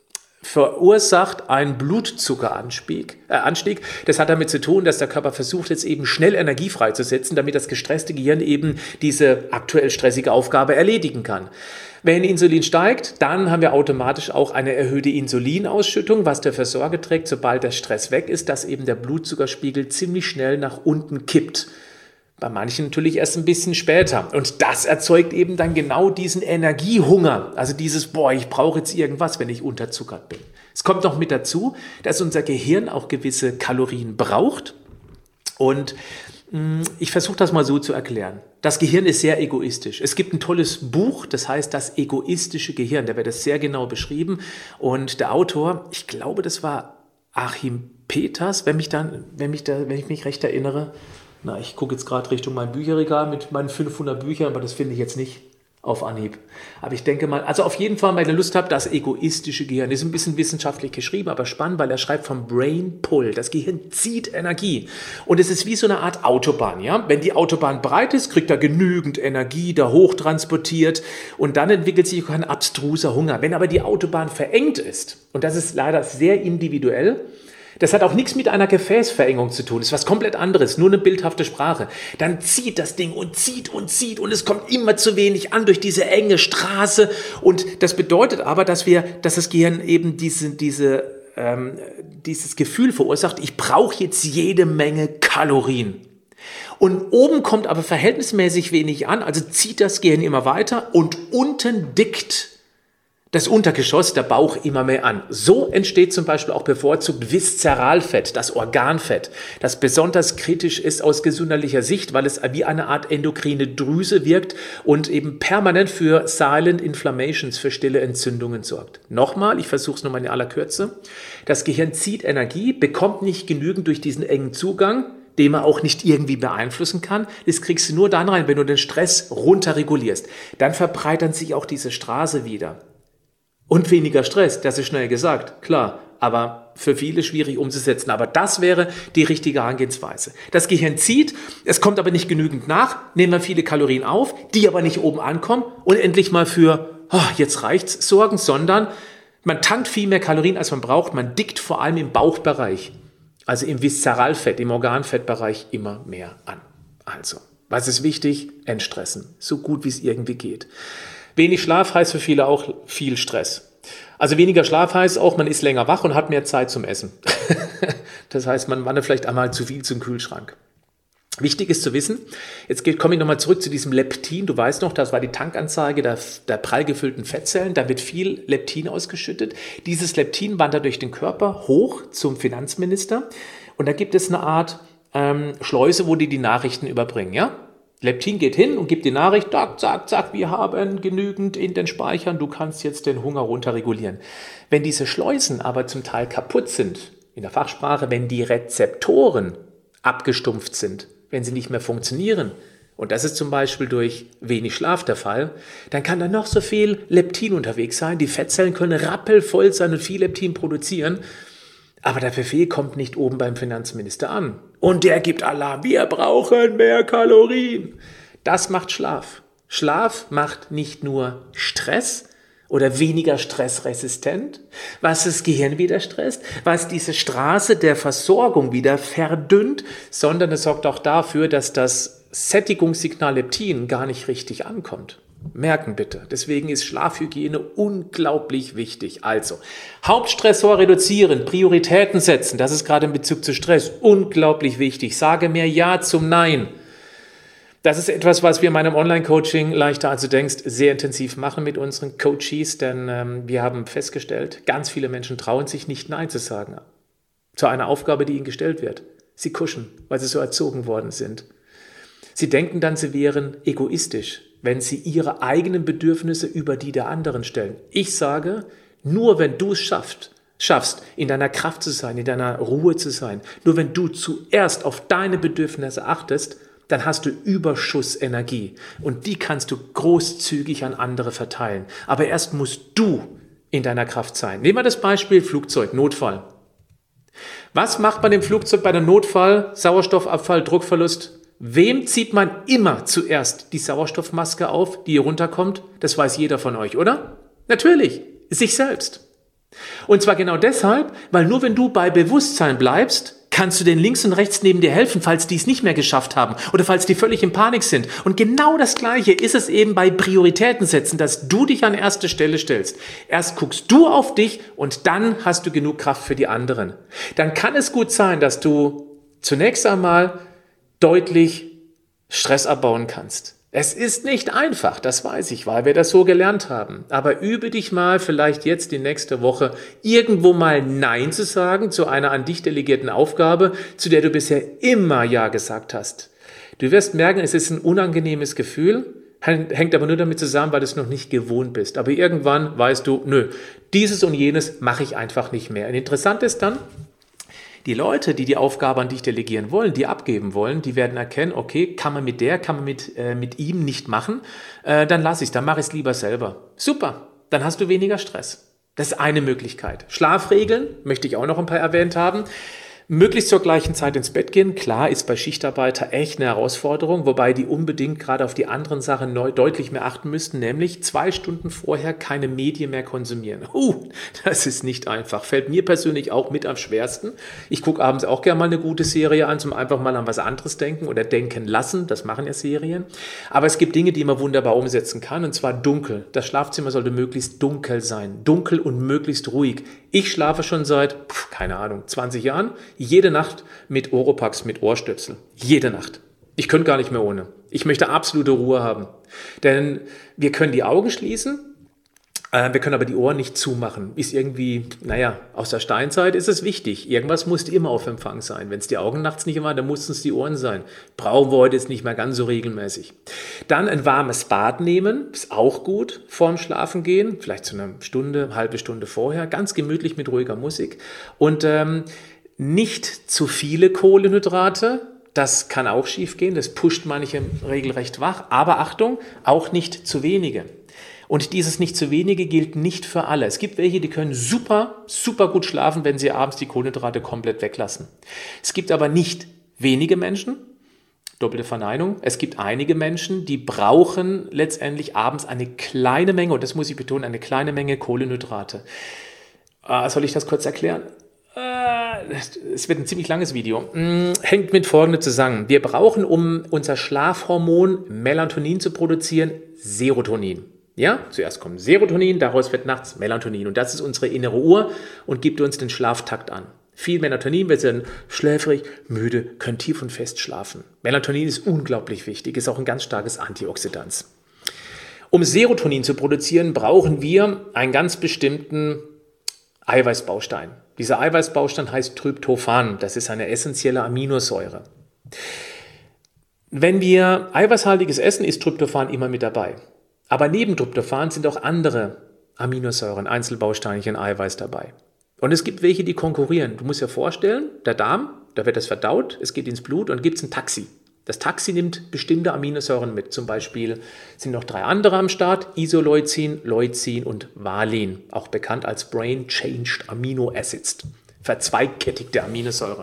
verursacht einen Blutzuckeranstieg. Das hat damit zu tun, dass der Körper versucht, jetzt eben schnell Energie freizusetzen, damit das gestresste Gehirn eben diese aktuell stressige Aufgabe erledigen kann. Wenn Insulin steigt, dann haben wir automatisch auch eine erhöhte Insulinausschüttung, was dafür Sorge trägt, sobald der Stress weg ist, dass eben der Blutzuckerspiegel ziemlich schnell nach unten kippt. Bei manchen natürlich erst ein bisschen später. Und das erzeugt eben dann genau diesen Energiehunger. Also dieses, ich brauche jetzt irgendwas, wenn ich unterzuckert bin. Es kommt noch mit dazu, dass unser Gehirn auch gewisse Kalorien braucht. Und ich versuche das mal so zu erklären. Das Gehirn ist sehr egoistisch. Es gibt ein tolles Buch, das heißt Das egoistische Gehirn. Da wird das sehr genau beschrieben. Und der Autor, ich glaube, das war Achim Peters, wenn ich mich recht erinnere. Ich gucke jetzt gerade Richtung mein Bücherregal mit meinen 500 Büchern, aber das finde ich jetzt nicht auf Anhieb. Aber ich denke mal, also auf jeden Fall, wenn ihr Lust habt, das egoistische Gehirn. Das ist ein bisschen wissenschaftlich geschrieben, aber spannend, weil er schreibt vom Brain Pull. Das Gehirn zieht Energie. Und es ist wie so eine Art Autobahn. Ja? Wenn die Autobahn breit ist, kriegt er genügend Energie, da hochtransportiert und dann entwickelt sich auch ein abstruser Hunger. Wenn aber die Autobahn verengt ist, und das ist leider sehr individuell, das hat auch nichts mit einer Gefäßverengung zu tun. Das ist was komplett anderes, nur eine bildhafte Sprache. Dann zieht das Ding und zieht und zieht und es kommt immer zu wenig an durch diese enge Straße. Und das bedeutet aber, dass das Gehirn eben dieses Gefühl verursacht, ich brauche jetzt jede Menge Kalorien. Und oben kommt aber verhältnismäßig wenig an, also zieht das Gehirn immer weiter und unten dickt das Untergeschoss, der Bauch, immer mehr an. So entsteht zum Beispiel auch bevorzugt Viszeralfett, das Organfett, das besonders kritisch ist aus gesundheitlicher Sicht, weil es wie eine Art endokrine Drüse wirkt und eben permanent für Silent Inflammations, für stille Entzündungen sorgt. Nochmal, ich versuche es nochmal in aller Kürze. Das Gehirn zieht Energie, bekommt nicht genügend durch diesen engen Zugang, den man auch nicht irgendwie beeinflussen kann. Das kriegst du nur dann rein, wenn du den Stress runterregulierst. Dann verbreitert sich auch diese Straße wieder. Und weniger Stress, das ist schnell gesagt, klar, aber für viele schwierig umzusetzen. Aber das wäre die richtige Herangehensweise. Das Gehirn zieht, es kommt aber nicht genügend nach, nehmen wir viele Kalorien auf, die aber nicht oben ankommen und endlich mal für, jetzt reicht's, sorgen, sondern man tankt viel mehr Kalorien, als man braucht. Man dickt vor allem im Bauchbereich, also im Viszeralfett, im Organfettbereich immer mehr an. Also, was ist wichtig? Entstressen, so gut wie es irgendwie geht. Wenig Schlaf heißt für viele auch viel Stress. Also weniger Schlaf heißt auch, man ist länger wach und hat mehr Zeit zum Essen. Das heißt, man wandert vielleicht einmal zu viel zum Kühlschrank. Wichtig ist zu wissen, jetzt komme ich nochmal zurück zu diesem Leptin. Du weißt noch, das war die Tankanzeige der prall gefüllten Fettzellen. Da wird viel Leptin ausgeschüttet. Dieses Leptin wandert durch den Körper hoch zum Finanzminister. Und da gibt es eine Art Schleuse, wo die Nachrichten überbringen. Ja? Leptin geht hin und gibt die Nachricht, zack, zack, zack, wir haben genügend in den Speichern, du kannst jetzt den Hunger runterregulieren. Wenn diese Schleusen aber zum Teil kaputt sind, in der Fachsprache, wenn die Rezeptoren abgestumpft sind, wenn sie nicht mehr funktionieren, und das ist zum Beispiel durch wenig Schlaf der Fall, dann kann da noch so viel Leptin unterwegs sein, die Fettzellen können rappelvoll sein und viel Leptin produzieren, aber der Befehl kommt nicht oben beim Finanzminister an. Und der gibt Alarm, wir brauchen mehr Kalorien. Das macht Schlaf. Schlaf macht nicht nur Stress oder weniger stressresistent, was das Gehirn wieder stresst, was diese Straße der Versorgung wieder verdünnt, sondern es sorgt auch dafür, dass das Sättigungssignal Leptin gar nicht richtig ankommt. Merken bitte. Deswegen ist Schlafhygiene unglaublich wichtig. Also, Hauptstressor reduzieren, Prioritäten setzen, das ist gerade in Bezug zu Stress unglaublich wichtig. Sage mehr Ja zum Nein. Das ist etwas, was wir in meinem Online-Coaching leichter als du denkst sehr intensiv machen mit unseren Coaches, denn wir haben festgestellt, ganz viele Menschen trauen sich nicht Nein zu sagen zu einer Aufgabe, die ihnen gestellt wird. Sie kuschen, weil sie so erzogen worden sind. Sie denken dann, sie wären egoistisch, wenn sie ihre eigenen Bedürfnisse über die der anderen stellen. Ich sage, nur wenn du es schaffst, in deiner Kraft zu sein, in deiner Ruhe zu sein, nur wenn du zuerst auf deine Bedürfnisse achtest, dann hast du Überschussenergie und die kannst du großzügig an andere verteilen. Aber erst musst du in deiner Kraft sein. Nehmen wir das Beispiel Flugzeug, Notfall. Was macht man im Flugzeug bei einem Notfall, Sauerstoffabfall, Druckverlust? Wem zieht man immer zuerst die Sauerstoffmaske auf, die hier runterkommt? Das weiß jeder von euch, oder? Natürlich, sich selbst. Und zwar genau deshalb, weil nur wenn du bei Bewusstsein bleibst, kannst du den links und rechts neben dir helfen, falls die es nicht mehr geschafft haben oder falls die völlig in Panik sind. Und genau das Gleiche ist es eben bei Prioritäten setzen, dass du dich an erste Stelle stellst. Erst guckst du auf dich und dann hast du genug Kraft für die anderen. Dann kann es gut sein, dass du zunächst einmal deutlich Stress abbauen kannst. Es ist nicht einfach, das weiß ich, weil wir das so gelernt haben. Aber übe dich mal vielleicht jetzt die nächste Woche irgendwo mal Nein zu sagen zu einer an dich delegierten Aufgabe, zu der du bisher immer Ja gesagt hast. Du wirst merken, es ist ein unangenehmes Gefühl, hängt aber nur damit zusammen, weil du es noch nicht gewohnt bist. Aber irgendwann weißt du, nö, dieses und jenes mache ich einfach nicht mehr. Und interessant ist dann, die Leute, die die Aufgabe an dich delegieren wollen, die abgeben wollen, die werden erkennen, okay, kann man mit ihm nicht machen, dann lasse ich es, dann mache ich es lieber selber. Super, dann hast du weniger Stress. Das ist eine Möglichkeit. Schlafregeln, möchte ich auch noch ein paar erwähnt haben. Möglichst zur gleichen Zeit ins Bett gehen, klar, ist bei Schichtarbeiter echt eine Herausforderung, wobei die unbedingt gerade auf die anderen Sachen deutlich mehr achten müssten, nämlich 2 Stunden vorher keine Medien mehr konsumieren. Das ist nicht einfach, fällt mir persönlich auch mit am schwersten. Ich gucke abends auch gerne mal eine gute Serie an, zum einfach mal an was anderes denken oder denken lassen, das machen ja Serien. Aber es gibt Dinge, die man wunderbar umsetzen kann, und zwar dunkel. Das Schlafzimmer sollte möglichst dunkel sein, dunkel und möglichst ruhig. Ich schlafe schon seit, 20 Jahren, jede Nacht mit Oropax, mit Ohrstöpsel. Jede Nacht. Ich könnte gar nicht mehr ohne. Ich möchte absolute Ruhe haben. Denn wir können die Augen schließen, wir können aber die Ohren nicht zumachen. Ist irgendwie, aus der Steinzeit ist es wichtig. Irgendwas musste immer auf Empfang sein. Wenn es die Augen nachts nicht waren, dann mussten es die Ohren sein. Brauchen wir heute jetzt nicht mehr ganz so regelmäßig. Dann ein warmes Bad nehmen, ist auch gut vorm Schlafengehen. Vielleicht so eine Stunde, halbe Stunde vorher. Ganz gemütlich mit ruhiger Musik. Und nicht zu viele Kohlenhydrate. Das kann auch schief gehen. Das pusht manche regelrecht wach. Aber Achtung, auch nicht zu wenige. Und dieses nicht zu wenige gilt nicht für alle. Es gibt welche, die können super, super gut schlafen, wenn sie abends die Kohlenhydrate komplett weglassen. Es gibt aber nicht wenige Menschen, doppelte Verneinung, es gibt einige Menschen, die brauchen letztendlich abends eine kleine Menge, und das muss ich betonen, eine kleine Menge Kohlenhydrate. Soll ich das kurz erklären? Es wird ein ziemlich langes Video. Hängt mit Folgendem zusammen. Wir brauchen, um unser Schlafhormon Melatonin zu produzieren, Serotonin. Ja, zuerst kommt Serotonin, daraus wird nachts Melatonin. Und das ist unsere innere Uhr und gibt uns den Schlaftakt an. Viel Melatonin, wir sind schläfrig, müde, können tief und fest schlafen. Melatonin ist unglaublich wichtig, ist auch ein ganz starkes Antioxidant. Um Serotonin zu produzieren, brauchen wir einen ganz bestimmten Eiweißbaustein. Dieser Eiweißbaustein heißt Tryptophan. Das ist eine essentielle Aminosäure. Wenn wir eiweißhaltiges essen, ist Tryptophan immer mit dabei. Aber neben Tryptophan sind auch andere Aminosäuren, Einzelbausteinchen Eiweiß dabei. Und es gibt welche, die konkurrieren. Du musst dir vorstellen, der Darm, da wird das verdaut, es geht ins Blut und gibt es ein Taxi. Das Taxi nimmt bestimmte Aminosäuren mit. Zum Beispiel sind noch 3 andere am Start: Isoleucin, Leucin und Valin, auch bekannt als Brain-Changed Amino Acids, verzweigkettigte Aminosäuren.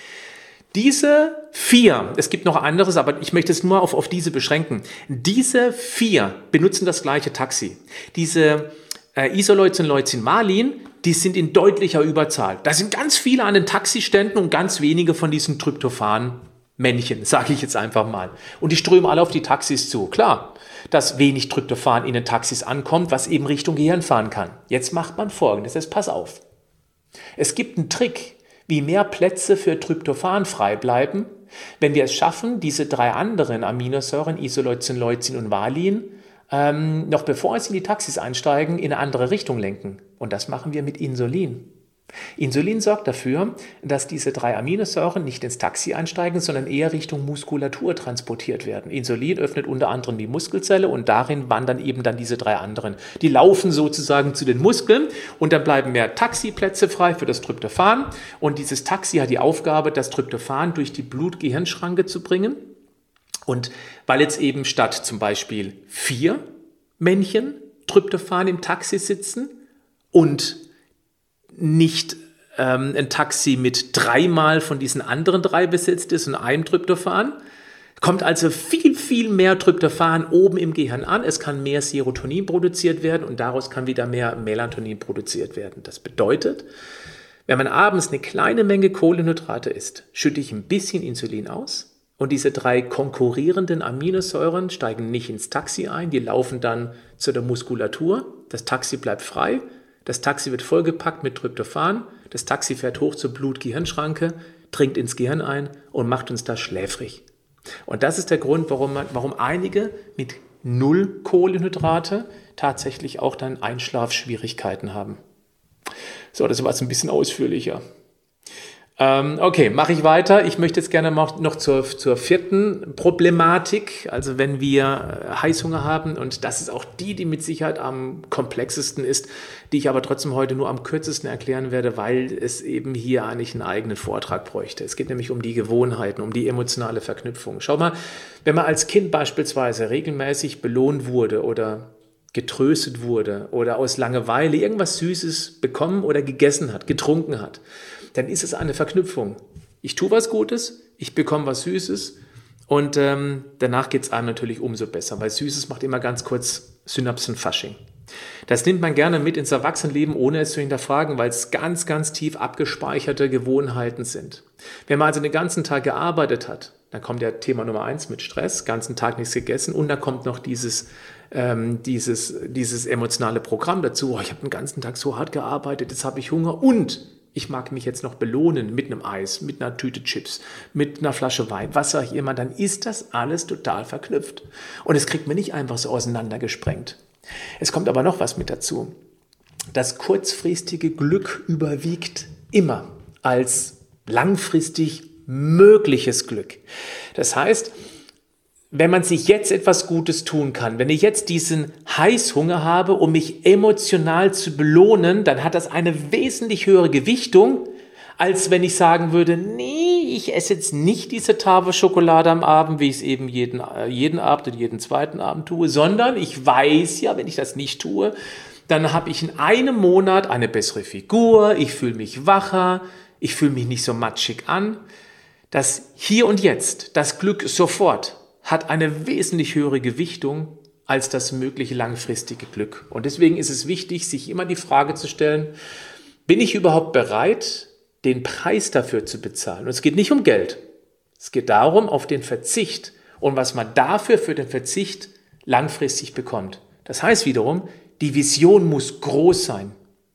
Diese 4, es gibt noch anderes, aber ich möchte es nur auf diese beschränken. Diese 4 benutzen das gleiche Taxi. Diese Isoleucin, Leucin, Valin, die sind in deutlicher Überzahl. Da sind ganz viele an den Taxiständen und ganz wenige von diesen Tryptophan-Männchen, sage ich jetzt einfach mal. Und die strömen alle auf die Taxis zu. Klar, dass wenig Tryptophan in den Taxis ankommt, was eben Richtung Gehirn fahren kann. Jetzt macht man Folgendes, jetzt pass auf. Es gibt einen Trick, wie mehr Plätze für Tryptophan frei bleiben, wenn wir es schaffen, diese 3 anderen Aminosäuren, Isoleucin, Leucin und Valin, noch bevor sie in die Taxis einsteigen, in eine andere Richtung lenken. Und das machen wir mit Insulin. Insulin sorgt dafür, dass diese 3 Aminosäuren nicht ins Taxi einsteigen, sondern eher Richtung Muskulatur transportiert werden. Insulin öffnet unter anderem die Muskelzelle und darin wandern eben dann diese 3 anderen. Die laufen sozusagen zu den Muskeln und dann bleiben mehr Taxiplätze frei für das Tryptophan. Und dieses Taxi hat die Aufgabe, das Tryptophan durch die Blut-Gehirn-Schranke zu bringen. Und weil jetzt eben statt zum Beispiel 4 Männchen Tryptophan im Taxi sitzen und nicht ein Taxi mit 3-mal von diesen anderen 3 besetzt ist und einem Tryptophan, kommt also viel, viel mehr Tryptophan oben im Gehirn an. Es kann mehr Serotonin produziert werden und daraus kann wieder mehr Melatonin produziert werden. Das bedeutet, wenn man abends eine kleine Menge Kohlenhydrate isst, schütte ich ein bisschen Insulin aus. Und diese 3 konkurrierenden Aminosäuren steigen nicht ins Taxi ein, die laufen dann zu der Muskulatur. Das Taxi bleibt frei, das Taxi wird vollgepackt mit Tryptophan, das Taxi fährt hoch zur Blut-Gehirn-Schranke, dringt ins Gehirn ein und macht uns da schläfrig. Und das ist der Grund, warum einige mit 0 Kohlenhydrate tatsächlich auch dann Einschlafschwierigkeiten haben. So, das war jetzt ein bisschen ausführlicher. Okay, mache ich weiter. Ich möchte jetzt gerne noch zur 4. Problematik, also wenn wir Heißhunger haben, und das ist auch die mit Sicherheit am komplexesten ist, die ich aber trotzdem heute nur am kürzesten erklären werde, weil es eben hier eigentlich einen eigenen Vortrag bräuchte. Es geht nämlich um die Gewohnheiten, um die emotionale Verknüpfung. Schau mal, wenn man als Kind beispielsweise regelmäßig belohnt wurde oder getröstet wurde oder aus Langeweile irgendwas Süßes bekommen oder gegessen hat, getrunken hat, dann ist es eine Verknüpfung. Ich tue was Gutes, ich bekomme was Süßes und danach geht es einem natürlich umso besser, weil Süßes macht immer ganz kurz Synapsenfasching. Das nimmt man gerne mit ins Erwachsenenleben, ohne es zu hinterfragen, weil es ganz, ganz tief abgespeicherte Gewohnheiten sind. Wenn man also den ganzen Tag gearbeitet hat, dann kommt ja Thema Nummer 1 mit Stress, ganzen Tag nichts gegessen und dann kommt noch dieses emotionale Programm dazu. Oh, ich habe den ganzen Tag so hart gearbeitet, jetzt habe ich Hunger und ich mag mich jetzt noch belohnen mit einem Eis, mit einer Tüte Chips, mit einer Flasche Wein, was auch immer, dann ist das alles total verknüpft. Und es kriegt man nicht einfach so auseinandergesprengt. Es kommt aber noch was mit dazu. Das kurzfristige Glück überwiegt immer als langfristig mögliches Glück. Das heißt, wenn man sich jetzt etwas Gutes tun kann, wenn ich jetzt diesen Heißhunger habe, um mich emotional zu belohnen, dann hat das eine wesentlich höhere Gewichtung, als wenn ich sagen würde, nee, ich esse jetzt nicht diese Tafel Schokolade am Abend, wie ich es eben jeden Abend und jeden zweiten Abend tue, sondern ich weiß ja, wenn ich das nicht tue, dann habe ich in einem Monat eine bessere Figur, ich fühle mich wacher, ich fühle mich nicht so matschig an. Das Hier und Jetzt, das Glück sofort, hat eine wesentlich höhere Gewichtung als das mögliche langfristige Glück. Und deswegen ist es wichtig, sich immer die Frage zu stellen, bin ich überhaupt bereit, den Preis dafür zu bezahlen? Und es geht nicht um Geld. Es geht darum, auf den Verzicht und was man dafür für den Verzicht langfristig bekommt. Das heißt wiederum, die Vision muss groß sein.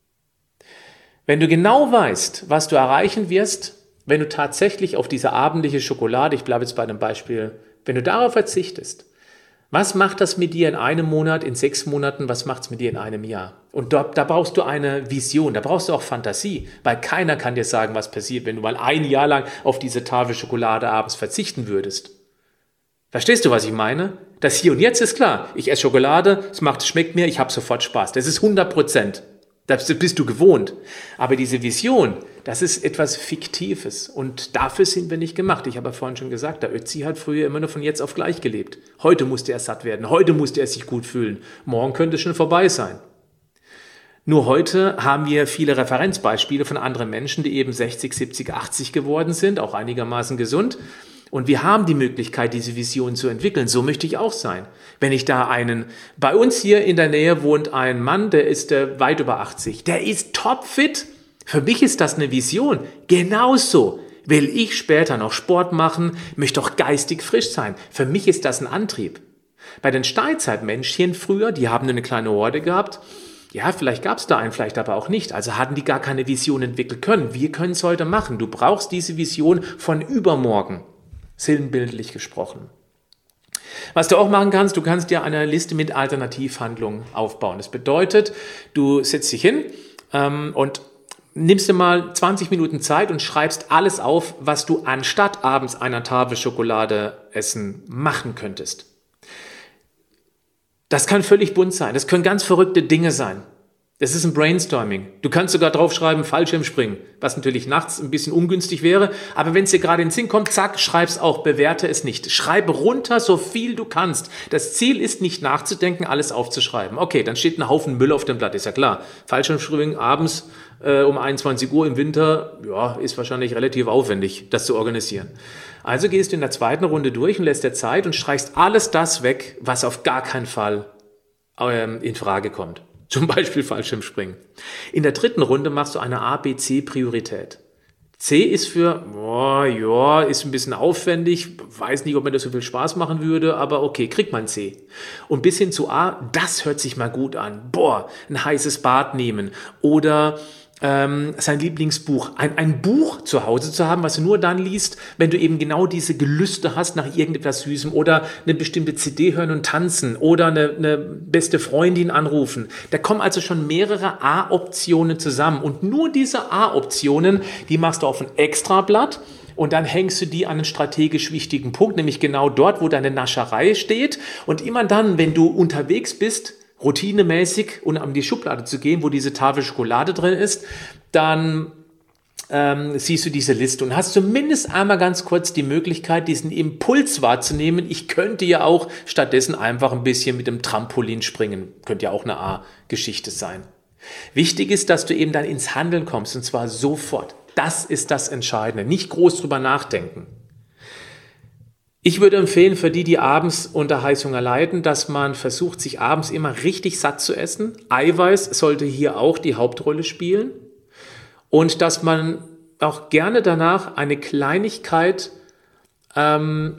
Wenn du genau weißt, was du erreichen wirst, wenn du tatsächlich auf diese abendliche Schokolade, ich bleibe jetzt bei dem Beispiel, wenn du darauf verzichtest, was macht das mit dir in einem Monat, in 6 Monaten, was macht es mit dir in einem Jahr? Und da brauchst du eine Vision, da brauchst du auch Fantasie, weil keiner kann dir sagen, was passiert, wenn du mal ein Jahr lang auf diese Tafel Schokolade abends verzichten würdest. Verstehst du, was ich meine? Das Hier und Jetzt ist klar. Ich esse Schokolade, es schmeckt mir, ich habe sofort Spaß. Das ist 100%. Das bist du gewohnt. Aber diese Vision, das ist etwas Fiktives. Und dafür sind wir nicht gemacht. Ich habe ja vorhin schon gesagt, der Ötzi hat früher immer nur von jetzt auf gleich gelebt. Heute musste er satt werden. Heute musste er sich gut fühlen. Morgen könnte es schon vorbei sein. Nur heute haben wir viele Referenzbeispiele von anderen Menschen, die eben 60, 70, 80 geworden sind, auch einigermaßen gesund. Und wir haben die Möglichkeit, diese Vision zu entwickeln. So möchte ich auch sein. Wenn ich da bei uns hier in der Nähe wohnt ein Mann, der ist weit über 80. Der ist topfit. Für mich ist das eine Vision. Genauso will ich später noch Sport machen, möchte auch geistig frisch sein. Für mich ist das ein Antrieb. Bei den Steinzeitmenschen früher, die haben eine kleine Horde gehabt. Ja, vielleicht gab es da einen, vielleicht aber auch nicht. Also hatten die gar keine Vision entwickeln können. Wir können es heute machen. Du brauchst diese Vision von übermorgen. Sinnbildlich gesprochen. Was du auch machen kannst, du kannst dir eine Liste mit Alternativhandlungen aufbauen. Das bedeutet, du setzt dich hin und nimmst dir mal 20 Minuten Zeit und schreibst alles auf, was du anstatt abends einer Tafel Schokolade essen machen könntest. Das kann völlig bunt sein. Das können ganz verrückte Dinge sein. Das ist ein Brainstorming. Du kannst sogar draufschreiben, Fallschirmspringen, was natürlich nachts ein bisschen ungünstig wäre. Aber wenn es dir gerade in den Sinn kommt, zack, schreib's auch, bewerte es nicht. Schreibe runter, so viel du kannst. Das Ziel ist nicht nachzudenken, alles aufzuschreiben. Okay, dann steht ein Haufen Müll auf dem Blatt, ist ja klar. Fallschirmspringen abends um 21 Uhr im Winter, ja, ist wahrscheinlich relativ aufwendig, das zu organisieren. Also gehst du in der zweiten Runde durch und lässt dir Zeit und streichst alles das weg, was auf gar keinen Fall in Frage kommt. Zum Beispiel Fallschirmspringen. In der dritten Runde machst du eine A-B-C-Priorität. C ist für, ist ein bisschen aufwendig, weiß nicht, ob mir das so viel Spaß machen würde, aber okay, kriegt man C. Und bis hin zu A, das hört sich mal gut an. Ein heißes Bad nehmen oder sein Lieblingsbuch. Ein Buch zu Hause zu haben, was du nur dann liest, wenn du eben genau diese Gelüste hast nach irgendetwas Süßem oder eine bestimmte CD hören und tanzen oder eine beste Freundin anrufen. Da kommen also schon mehrere A-Optionen zusammen und nur diese A-Optionen, die machst du auf ein Extrablatt und dann hängst du die an einen strategisch wichtigen Punkt, nämlich genau dort, wo deine Nascherei steht und immer dann, wenn du unterwegs bist, routinemäßig und um die Schublade zu gehen, wo diese Tafel Schokolade drin ist, dann siehst du diese Liste und hast zumindest einmal ganz kurz die Möglichkeit, diesen Impuls wahrzunehmen. Ich könnte ja auch stattdessen einfach ein bisschen mit dem Trampolin springen. Könnte ja auch eine A-Geschichte sein. Wichtig ist, dass du eben dann ins Handeln kommst und zwar sofort. Das ist das Entscheidende. Nicht groß drüber nachdenken. Ich würde empfehlen, für die abends unter Heißhunger leiden, dass man versucht, sich abends immer richtig satt zu essen. Eiweiß sollte hier auch die Hauptrolle spielen. Und dass man auch gerne danach eine Kleinigkeit an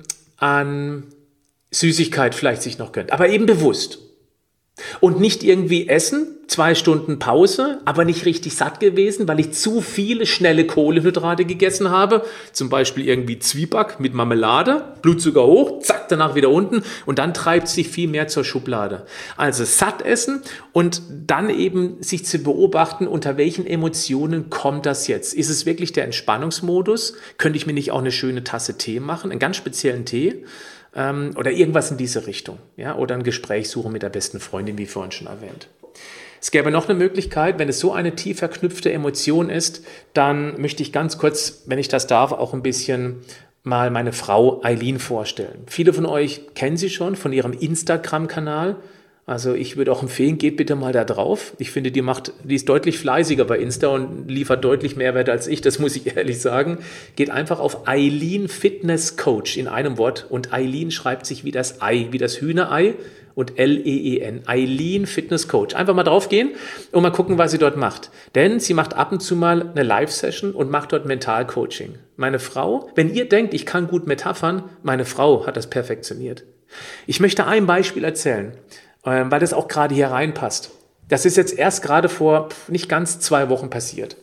Süßigkeit vielleicht sich noch gönnt. Aber eben bewusst. Und nicht irgendwie essen, 2 Stunden Pause, aber nicht richtig satt gewesen, weil ich zu viele schnelle Kohlenhydrate gegessen habe. Zum Beispiel irgendwie Zwieback mit Marmelade, Blutzucker hoch, zack, danach wieder unten und dann treibt sich viel mehr zur Schublade. Also satt essen und dann eben sich zu beobachten, unter welchen Emotionen kommt das jetzt? Ist es wirklich der Entspannungsmodus? Könnte ich mir nicht auch eine schöne Tasse Tee machen, einen ganz speziellen Tee? Oder irgendwas in diese Richtung, ja, oder ein Gespräch suchen mit der besten Freundin, wie vorhin schon erwähnt. Es gäbe noch eine Möglichkeit, wenn es so eine tief verknüpfte Emotion ist, dann möchte ich ganz kurz, wenn ich das darf, auch ein bisschen mal meine Frau Eileen vorstellen. Viele von euch kennen sie schon von ihrem Instagram-Kanal. Also ich würde auch empfehlen, geht bitte mal da drauf. Ich finde, die ist deutlich fleißiger bei Insta und liefert deutlich Mehrwert als ich, das muss ich ehrlich sagen. Geht einfach auf Eileen Fitness Coach in einem Wort und Eileen schreibt sich wie das Ei, wie das Hühnerei und Leen. Eileen Fitness Coach. Einfach mal drauf gehen und mal gucken, was sie dort macht. Denn sie macht ab und zu mal eine Live-Session und macht dort Mentalcoaching. Meine Frau, wenn ihr denkt, ich kann gut metaphern, meine Frau hat das perfektioniert. Ich möchte ein Beispiel erzählen, weil das auch gerade hier reinpasst. Das ist jetzt erst gerade vor nicht ganz 2 Wochen passiert.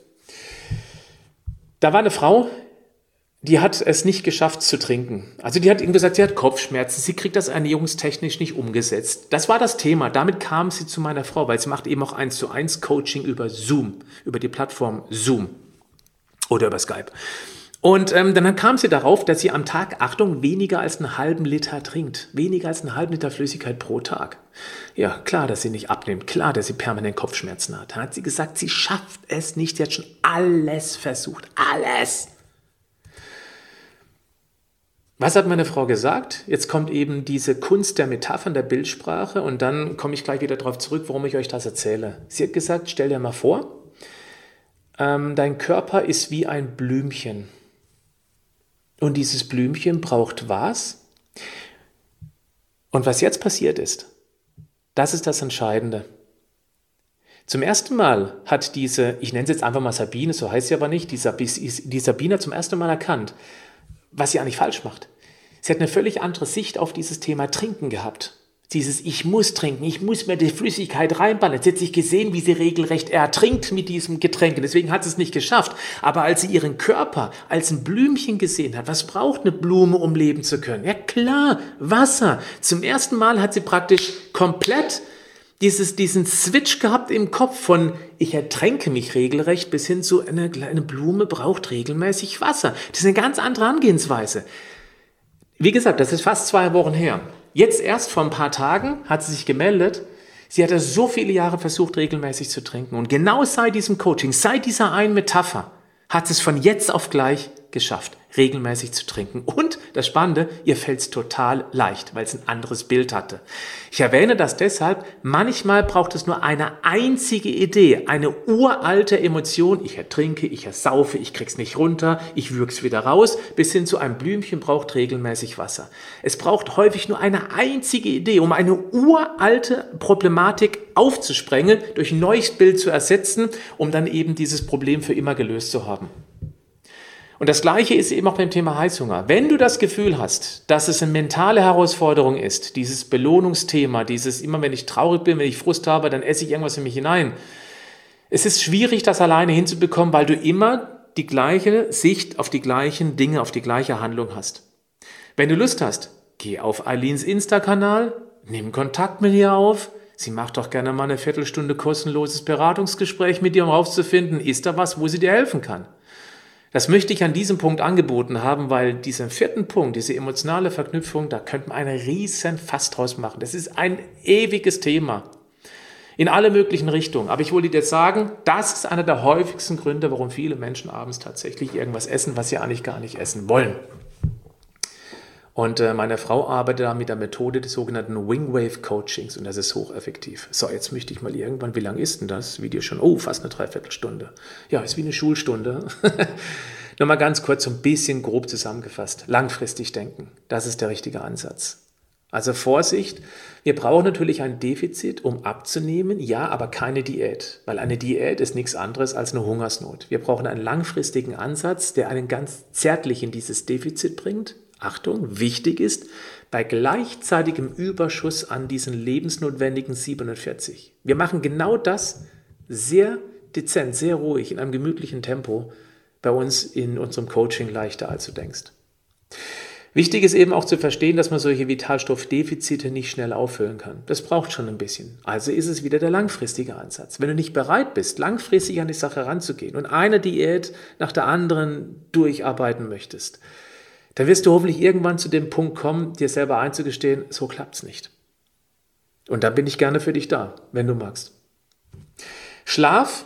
Da war eine Frau, die hat es nicht geschafft zu trinken. Also die hat ihm gesagt, sie hat Kopfschmerzen, sie kriegt das ernährungstechnisch nicht umgesetzt. Das war das Thema. Damit kam sie zu meiner Frau, weil sie macht eben auch 1:1 Coaching über Zoom, über die Plattform Zoom oder über Skype. Und dann kam sie darauf, dass sie am Tag, Achtung, weniger als einen halben Liter trinkt. Weniger als einen halben Liter Flüssigkeit pro Tag. Ja, klar, dass sie nicht abnimmt. Klar, dass sie permanent Kopfschmerzen hat. Dann hat sie gesagt, sie schafft es nicht. Sie hat schon alles versucht. Alles. Was hat meine Frau gesagt? Jetzt kommt eben diese Kunst der Metaphern, der Bildsprache. Und dann komme ich gleich wieder darauf zurück, warum ich euch das erzähle. Sie hat gesagt, stell dir mal vor, dein Körper ist wie ein Blümchen. Und dieses Blümchen braucht was? Und was jetzt passiert ist, das ist das Entscheidende. Zum ersten Mal hat diese, ich nenne sie jetzt einfach mal Sabine, so heißt sie aber nicht, die Sabine hat zum ersten Mal erkannt, was sie eigentlich falsch macht. Sie hat eine völlig andere Sicht auf dieses Thema Trinken gehabt. Dieses ich muss trinken, ich muss mir die Flüssigkeit reinballern. Jetzt hat sie gesehen, wie sie regelrecht ertrinkt mit diesem Getränk. Deswegen hat sie es nicht geschafft. Aber als sie ihren Körper als ein Blümchen gesehen hat, was braucht eine Blume, um leben zu können? Ja klar, Wasser. Zum ersten Mal hat sie praktisch komplett diesen Switch gehabt im Kopf von ich ertränke mich regelrecht bis hin zu eine Blume braucht regelmäßig Wasser. Das ist eine ganz andere Angehensweise. Wie gesagt, das ist fast 2 Wochen her. Jetzt erst vor ein paar Tagen hat sie sich gemeldet, sie hatte so viele Jahre versucht, regelmäßig zu trinken. Und genau seit diesem Coaching, seit dieser einen Metapher, hat sie es von jetzt auf gleich geschafft, regelmäßig zu trinken. Und das Spannende, ihr fällt es total leicht, weil es ein anderes Bild hatte. Ich erwähne das deshalb, manchmal braucht es nur eine einzige Idee, eine uralte Emotion. Ich ertrinke, ich ersaufe, ich krieg's nicht runter, ich würg's wieder raus, bis hin zu einem Blümchen braucht regelmäßig Wasser. Es braucht häufig nur eine einzige Idee, um eine uralte Problematik aufzusprengen, durch ein neues Bild zu ersetzen, um dann eben dieses Problem für immer gelöst zu haben. Und das Gleiche ist eben auch beim Thema Heißhunger. Wenn du das Gefühl hast, dass es eine mentale Herausforderung ist, dieses Belohnungsthema, dieses immer wenn ich traurig bin, wenn ich Frust habe, dann esse ich irgendwas in mich hinein. Es ist schwierig, das alleine hinzubekommen, weil du immer die gleiche Sicht auf die gleichen Dinge, auf die gleiche Handlung hast. Wenn du Lust hast, geh auf Eileens Insta-Kanal, nimm Kontakt mit ihr auf. Sie macht doch gerne mal eine Viertelstunde kostenloses Beratungsgespräch mit dir, um herauszufinden, ist da was, wo sie dir helfen kann. Das möchte ich an diesem Punkt angeboten haben, weil diesen 4. Punkt, diese emotionale Verknüpfung, da könnte man einen riesen Fass draus machen. Das ist ein ewiges Thema in alle möglichen Richtungen. Aber ich wollte dir jetzt sagen, das ist einer der häufigsten Gründe, warum viele Menschen abends tatsächlich irgendwas essen, was sie eigentlich gar nicht essen wollen. Und meine Frau arbeitet da mit der Methode des sogenannten Wingwave Coachings und das ist hocheffektiv. So, jetzt möchte ich mal irgendwann, wie lang ist denn das Video schon? Oh, fast eine Dreiviertelstunde. Ja, ist wie eine Schulstunde. Nochmal ganz kurz, so ein bisschen grob zusammengefasst. Langfristig denken, das ist der richtige Ansatz. Also Vorsicht, wir brauchen natürlich ein Defizit, um abzunehmen, ja, aber keine Diät, weil eine Diät ist nichts anderes als eine Hungersnot. Wir brauchen einen langfristigen Ansatz, der einen ganz zärtlich in dieses Defizit bringt. Achtung, wichtig ist, bei gleichzeitigem Überschuss an diesen lebensnotwendigen 47. Wir machen genau das sehr dezent, sehr ruhig, in einem gemütlichen Tempo bei uns in unserem Coaching leichter, als du denkst. Wichtig ist eben auch zu verstehen, dass man solche Vitalstoffdefizite nicht schnell auffüllen kann. Das braucht schon ein bisschen. Also ist es wieder der langfristige Ansatz. Wenn du nicht bereit bist, langfristig an die Sache ranzugehen und eine Diät nach der anderen durcharbeiten möchtest, dann wirst du hoffentlich irgendwann zu dem Punkt kommen, dir selber einzugestehen, so klappt's nicht. Und da bin ich gerne für dich da, wenn du magst. Schlaf,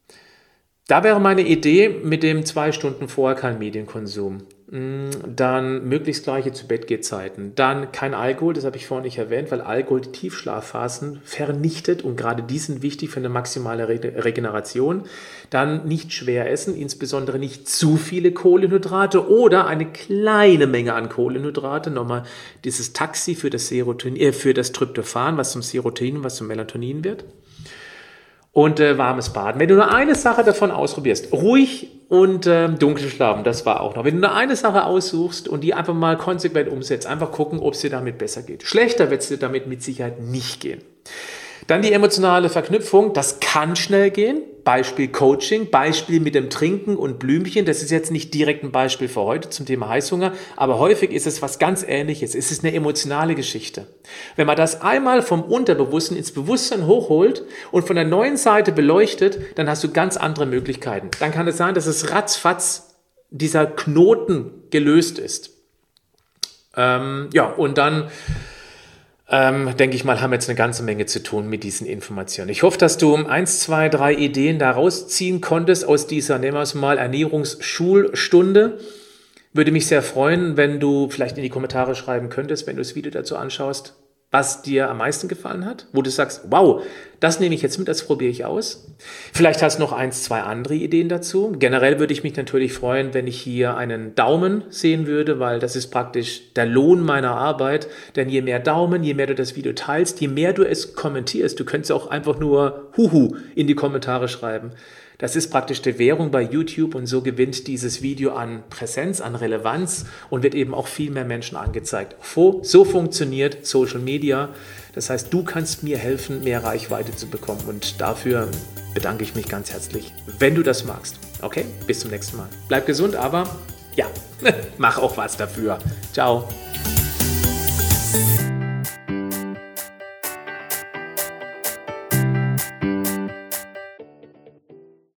da wäre meine Idee mit dem 2 Stunden vorher kein Medienkonsum. Dann möglichst gleiche Zu-Bett-Geh-Zeiten. Dann kein Alkohol, das habe ich vorhin nicht erwähnt, weil Alkohol die Tiefschlafphasen vernichtet und gerade die sind wichtig für eine maximale Regeneration. Dann nicht schwer essen, insbesondere nicht zu viele Kohlenhydrate oder eine kleine Menge an Kohlenhydrate. Nochmal dieses Taxi für das für das Tryptophan, was zum Serotonin, was zum Melatonin wird. Und warmes Baden. Wenn du nur eine Sache davon ausprobierst, ruhig und dunkel schlafen, das war auch noch. Wenn du nur eine Sache aussuchst und die einfach mal konsequent umsetzt, einfach gucken, ob es dir damit besser geht. Schlechter wird es dir damit mit Sicherheit nicht gehen. Dann die emotionale Verknüpfung, das kann schnell gehen. Beispiel Coaching, Beispiel mit dem Trinken und Blümchen. Das ist jetzt nicht direkt ein Beispiel für heute zum Thema Heißhunger, aber häufig ist es was ganz Ähnliches. Es ist eine emotionale Geschichte. Wenn man das einmal vom Unterbewussten ins Bewusstsein hochholt und von der neuen Seite beleuchtet, dann hast du ganz andere Möglichkeiten. Dann kann es sein, dass es ratzfatz dieser Knoten gelöst ist. Und dann denke ich mal, haben wir jetzt eine ganze Menge zu tun mit diesen Informationen. Ich hoffe, dass du 1, 2, 3 Ideen da rausziehen konntest aus dieser, nehmen wir es mal, Ernährungsschulstunde. Würde mich sehr freuen, wenn du vielleicht in die Kommentare schreiben könntest, wenn du das Video dazu anschaust, was dir am meisten gefallen hat, wo du sagst, wow, das nehme ich jetzt mit, das probiere ich aus. Vielleicht hast du noch 1, 2 andere Ideen dazu. Generell würde ich mich natürlich freuen, wenn ich hier einen Daumen sehen würde, weil das ist praktisch der Lohn meiner Arbeit. Denn je mehr Daumen, je mehr du das Video teilst, je mehr du es kommentierst, du könntest auch einfach nur Huhu in die Kommentare schreiben. Das ist praktisch die Währung bei YouTube und so gewinnt dieses Video an Präsenz, an Relevanz und wird eben auch viel mehr Menschen angezeigt. So funktioniert Social Media. Das heißt, du kannst mir helfen, mehr Reichweite zu bekommen und dafür bedanke ich mich ganz herzlich, wenn du das magst. Okay, bis zum nächsten Mal. Bleib gesund, aber ja, mach auch was dafür. Ciao.